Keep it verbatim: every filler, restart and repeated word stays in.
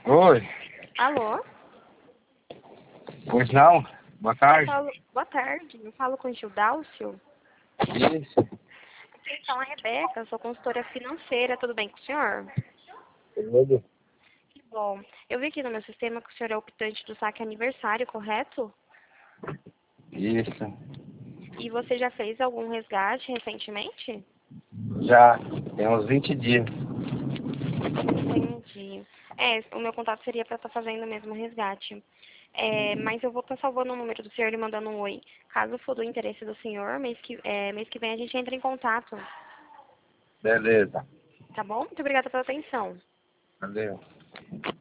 Oi, Alô? pois não? Boa Eu tarde. falo... Boa tarde, eu falo com o Gil Dálcio. Isso, Aqui então é a Rebeca, eu sou consultora financeira, tudo bem com o senhor? tudo. Que bom. Eu vi aqui no meu sistema que o senhor é optante do saque aniversário, correto? Isso, E você já fez algum resgate recentemente? já tem uns vinte dias. Entendi. É, o meu contato seria para estar fazendo mesmo o resgate. É, mas eu vou estar salvando o número do senhor e mandando um oi. Caso for do interesse do senhor, mês que, é, mês que vem a gente entra em contato. Beleza, Tá bom? Muito obrigada pela atenção. valeu.